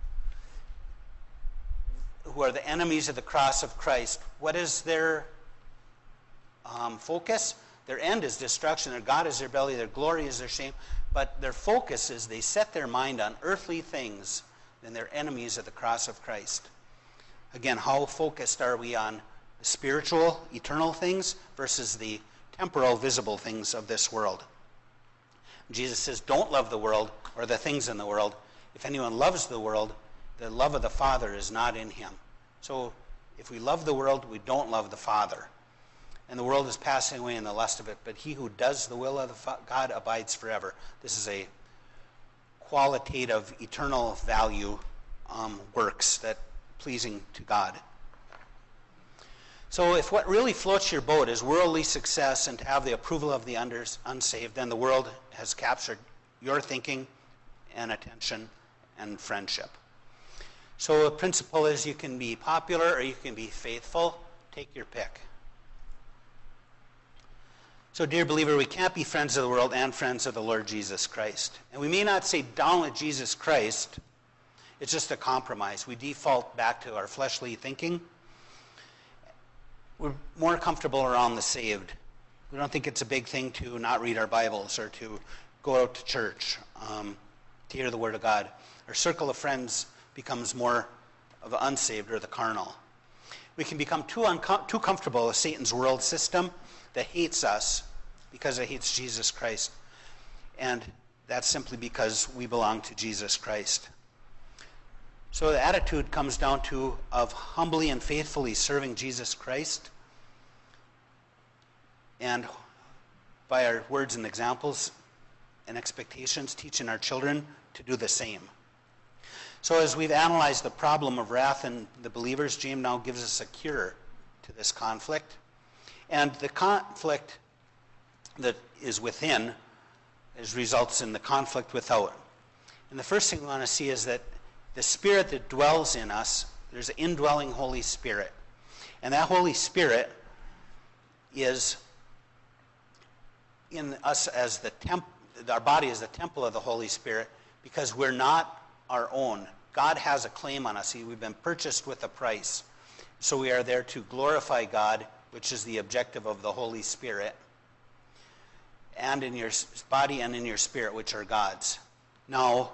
[SPEAKER 1] who are the enemies of the cross of Christ, what is their um, focus? Their end is destruction. Their God is their belly. Their glory is their shame. But their focus is they set their mind on earthly things, then they're enemies of the cross of Christ. Again, how focused are we on the spiritual, eternal things versus the temporal, visible things of this world? Jesus says, don't love the world or the things in the world. If anyone loves the world, the love of the Father is not in him. So if we love the world, we don't love the Father. And the world is passing away in the lust of it, but he who does the will of the fa- God abides forever. This is a qualitative, eternal value um, works that pleasing to God. So if what really floats your boat is worldly success and to have the approval of the unders, unsaved, then the world has captured your thinking and attention and friendship. So a principle is you can be popular or you can be faithful. Take your pick. So dear believer, we can't be friends of the world and friends of the Lord Jesus Christ. And we may not say down with Jesus Christ. It's just a compromise. We default back to our fleshly thinking. We're more comfortable around the saved. We don't think it's a big thing to not read our Bibles or to go out to church, um, to hear the Word of God. Our circle of friends becomes more of the unsaved or the carnal. We can become too, uncom- too comfortable with Satan's world system that hates us because it hates Jesus Christ. And that's simply because we belong to Jesus Christ. So the attitude comes down to of humbly and faithfully serving Jesus Christ, and by our words and examples and expectations, teaching our children to do the same. So as we've analyzed the problem of wrath in the believers, James now gives us a cure to this conflict. And the conflict that is within is results in the conflict without. And the first thing we want to see is that the Spirit that dwells in us, there's an indwelling Holy Spirit. And that Holy Spirit is in us as the temp, our body is the temple of the Holy Spirit, because we're not our own. God has a claim on us. We've been purchased with a price. So we are there to glorify God, which is the objective of the Holy Spirit, and in your body and in your spirit, which are God's. Now,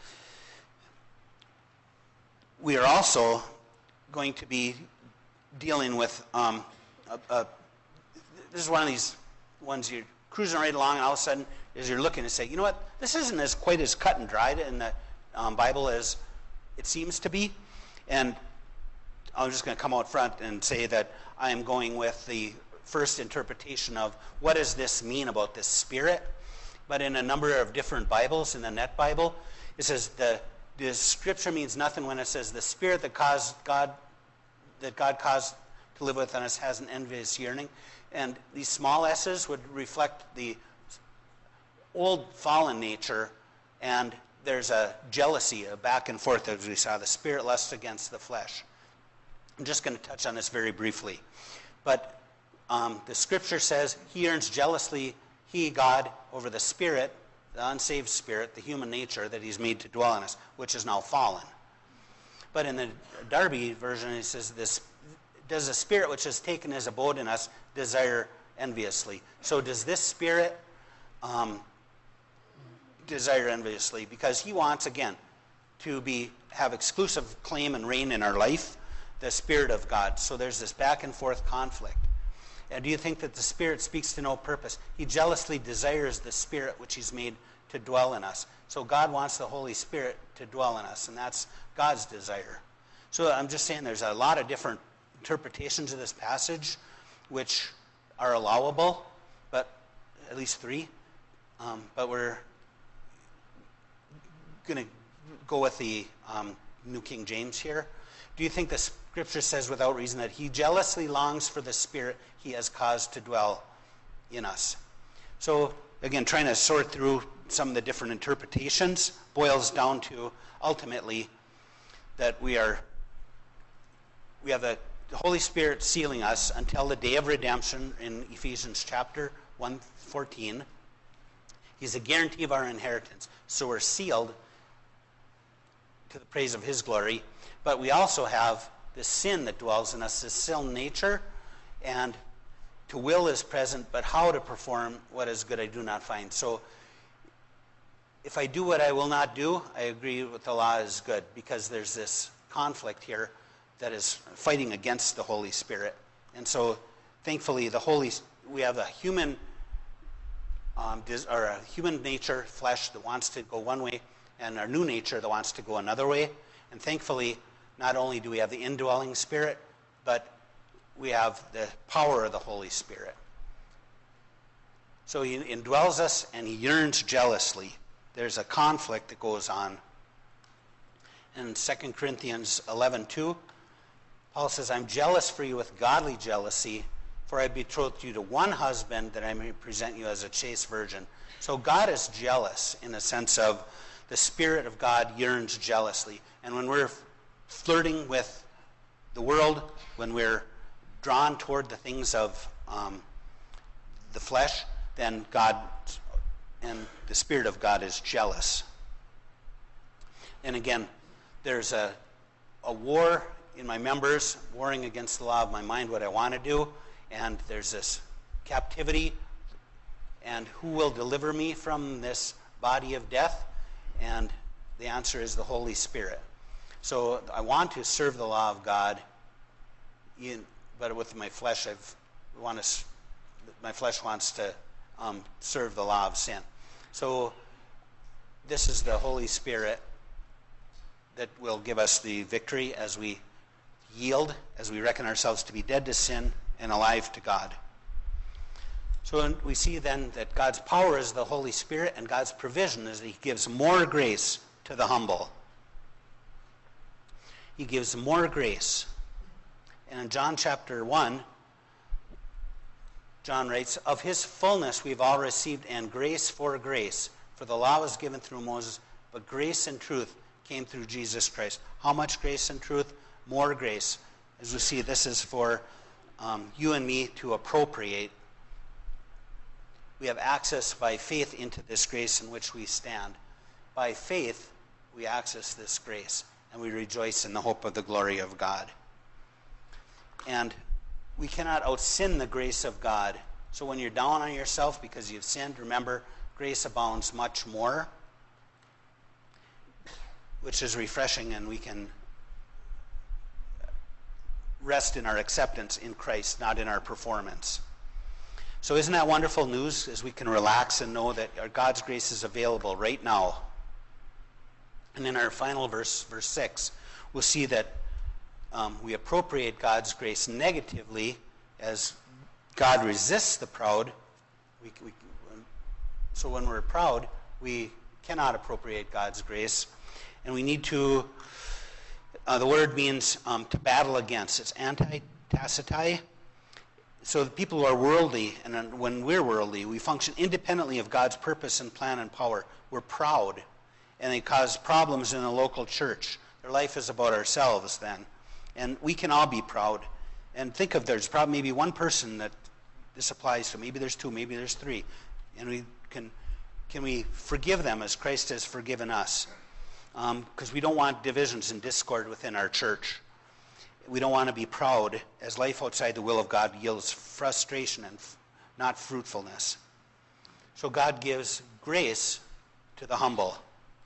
[SPEAKER 1] we are also going to be dealing with, um, a, a, this is one of these ones you're cruising right along, and all of a sudden, as you're looking and say, you know what, this isn't as quite as cut and dried in the um, Bible as it seems to be. And I'm just going to come out front and say that I am going with the first interpretation of what does this mean about this Spirit. But in a number of different Bibles, in the Net Bible, it says the, the Scripture means nothing when it says the Spirit that caused God, that God caused to live within us has an envious yearning. And these small s's would reflect the old fallen nature, and there's a jealousy, a back and forth, as we saw. The spirit lusts against the flesh. I'm just going to touch on this very briefly. But um, the Scripture says he yearns jealously, he, God, over the spirit, the unsaved spirit, the human nature that he's made to dwell in us, which is now fallen. But in the Darby version, it says, this, does the Spirit which has taken his abode in us desire enviously? So does this Spirit um, desire enviously? Because he wants, again, to be have exclusive claim and reign in our life, the Spirit of God. So there's this back and forth conflict. And do you think that the Spirit speaks to no purpose? He jealously desires the Spirit which he's made to dwell in us. So God wants the Holy Spirit to dwell in us, and that's God's desire. So I'm just saying there's a lot of different interpretations of this passage which are allowable, but at least three. Um, but we're going to go with the um, New King James here. Do you think the Scripture says without reason that he jealously longs for the Spirit he has caused to dwell in us? So again, trying to sort through some of the different interpretations boils down to ultimately that we are we have the Holy Spirit sealing us until the day of redemption in Ephesians chapter one fourteen. He's a guarantee of our inheritance. So we're sealed to the praise of his glory. But we also have this sin that dwells in us, this sin nature, and to will is present, but how to perform what is good I do not find. So if I do what I will not do, I agree with the law is good, because there's this conflict here that is fighting against the Holy Spirit. And so thankfully the Holy, we have a human um, or a human nature, flesh, that wants to go one way, and our new nature that wants to go another way. And thankfully, not only do we have the indwelling Spirit, but we have the power of the Holy Spirit. So he indwells us and he yearns jealously. There's a conflict that goes on. In Second Corinthians eleven two, Paul says, I'm jealous for you with godly jealousy, for I betrothed you to one husband that I may present you as a chaste virgin. So God is jealous in the sense of the Spirit of God yearns jealously. And when we're flirting with the world, when we're drawn toward the things of um, the flesh, then God and the Spirit of God is jealous. And again, there's a, a war in my members, warring against the law of my mind, what I want to do, and there's this captivity, and who will deliver me from this body of death? And the answer is the Holy Spirit. So I want to serve the law of God, but with my flesh, I've want to. My flesh wants to um, serve the law of sin. So this is the Holy Spirit that will give us the victory as we yield, as we reckon ourselves to be dead to sin and alive to God. So we see then that God's power is the Holy Spirit, and God's provision is that he gives more grace to the humble. He gives more grace. And in John chapter one, John writes, of his fullness we've all received, and grace for grace. For the law was given through Moses, but grace and truth came through Jesus Christ. How much grace and truth? More grace. As we see, this is for um, you and me to appropriate. We have access by faith into this grace in which we stand. By faith, we access this grace, and we rejoice in the hope of the glory of God. And we cannot out-sin the grace of God. So when you're down on yourself because you've sinned, remember, grace abounds much more, which is refreshing, and we can rest in our acceptance in Christ, not in our performance. So isn't that wonderful news, as we can relax and know that our God's grace is available right now? And in our final verse, verse six, we'll see that um, we appropriate God's grace negatively as God resists the proud. We, we, so when we're proud, we cannot appropriate God's grace. And we need to, uh, the word means um, to battle against. It's anti-tacitai. So the people who are worldly, and when we're worldly, we function independently of God's purpose and plan and power. We're proud, and they cause problems in the local church. Their life is about ourselves then. And we can all be proud. And think of there's probably maybe one person that this applies to. Maybe there's two, maybe there's three. And we can can we forgive them as Christ has forgiven us? Because um, we don't want divisions and discord within our church. We don't want to be proud, as life outside the will of God yields frustration and f- not fruitfulness. So God gives grace to the humble.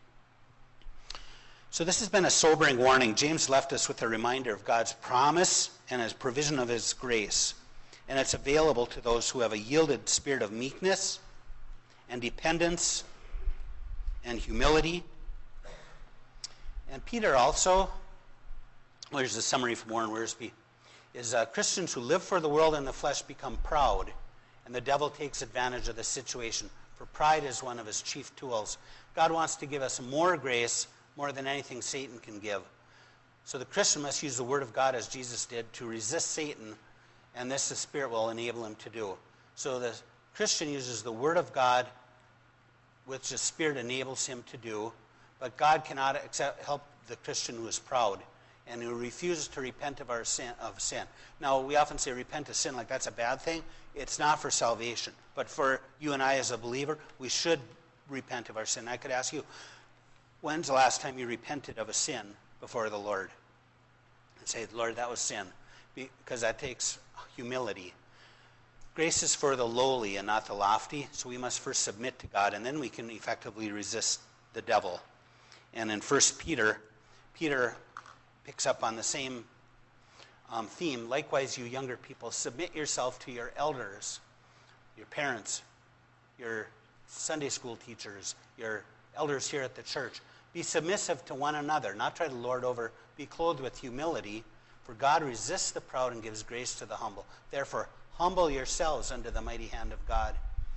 [SPEAKER 1] So this has been a sobering warning. James left us with a reminder of God's promise and his provision of his grace. And it's available to those who have a yielded spirit of meekness and dependence and humility. And Peter also, well, here's a summary from Warren Wiersbe, is uh, Christians who live for the world and the flesh become proud, and the devil takes advantage of the situation. For pride is one of his chief tools. God wants to give us more grace, more than anything Satan can give. So the Christian must use the word of God as Jesus did to resist Satan, and this the Spirit will enable him to do. So the Christian uses the word of God, which the Spirit enables him to do, but God cannot accept, help the Christian who is proud and who refuses to repent of our sin, of sin. Now, we often say repent of sin like that's a bad thing. It's not for salvation. But for you and I as a believer, we should repent of our sin. I could ask you, when's the last time you repented of a sin before the Lord? And say, Lord, that was sin. Because that takes humility. Grace is for the lowly and not the lofty, so we must first submit to God, and then we can effectively resist the devil. And in First Peter, Peter picks up on the same um, theme. Likewise, you younger people, submit yourself to your elders, your parents, your Sunday school teachers, your elders here at the church. Be submissive to one another, not try to lord over. Be clothed with humility, for God resists the proud and gives grace to the humble. Therefore, humble yourselves under the mighty hand of God.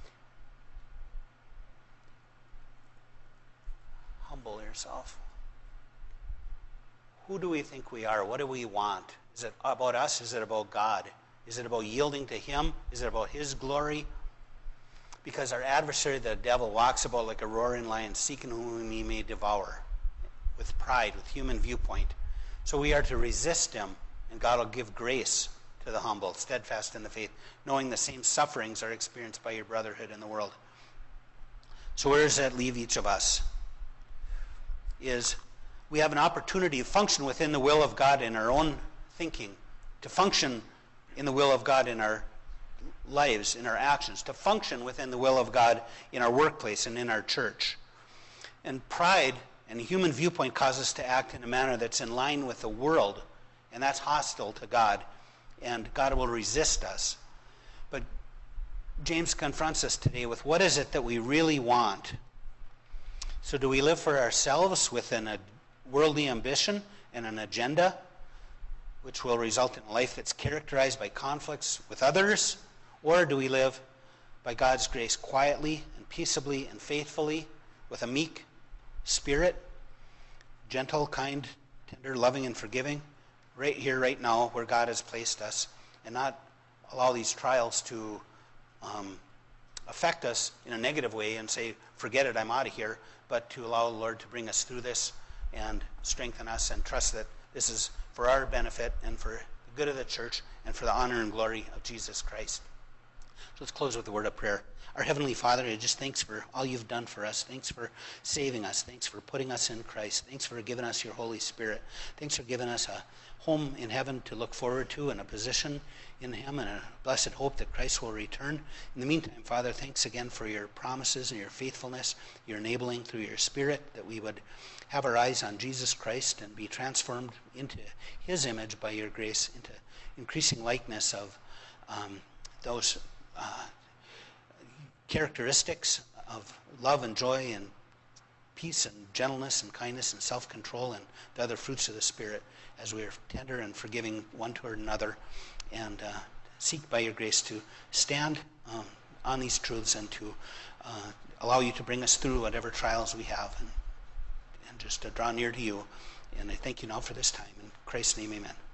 [SPEAKER 1] Humble yourself. Who do we think we are? What do we want? Is it about us? Is it about God? Is it about yielding to him? Is it about his glory? Because our adversary, the devil, walks about like a roaring lion, seeking whom he may devour, with pride, with human viewpoint. So we are to resist him, and God will give grace to the humble, steadfast in the faith, knowing the same sufferings are experienced by your brotherhood in the world. So where does that leave each of us? Is we have an opportunity to function within the will of God in our own thinking, to function in the will of God in our lives, in our actions, to function within the will of God in our workplace and in our church. And pride and human viewpoint cause us to act in a manner that's in line with the world, and that's hostile to God, and God will resist us. But James confronts us today with what is it that we really want? So do we live for ourselves with an, a worldly ambition and an agenda, which will result in a life that's characterized by conflicts with others? Or do we live by God's grace quietly and peaceably and faithfully with a meek spirit, gentle, kind, tender, loving, and forgiving, right here, right now, where God has placed us, and not allow these trials to um, affect us in a negative way and say, forget it, I'm out of here, but to allow the Lord to bring us through this and strengthen us and trust that this is for our benefit and for the good of the church and for the honor and glory of Jesus Christ. So let's close with a word of prayer. Our Heavenly Father, I just thanks for all you've done for us. Thanks for saving us. Thanks for putting us in Christ. Thanks for giving us your Holy Spirit. Thanks for giving us a home in heaven to look forward to and a position in him and a blessed hope that Christ will return. In the meantime, Father, thanks again for your promises and your faithfulness, your enabling through your Spirit, that we would have our eyes on Jesus Christ and be transformed into his image by your grace, into increasing likeness of um, those uh, characteristics of love and joy and peace and gentleness and kindness and self-control and the other fruits of the Spirit as we are tender and forgiving one toward another, and uh, seek by your grace to stand um, on these truths and to uh, allow you to bring us through whatever trials we have, and, and just to draw near to you. And I thank you now for this time. In Christ's name, amen.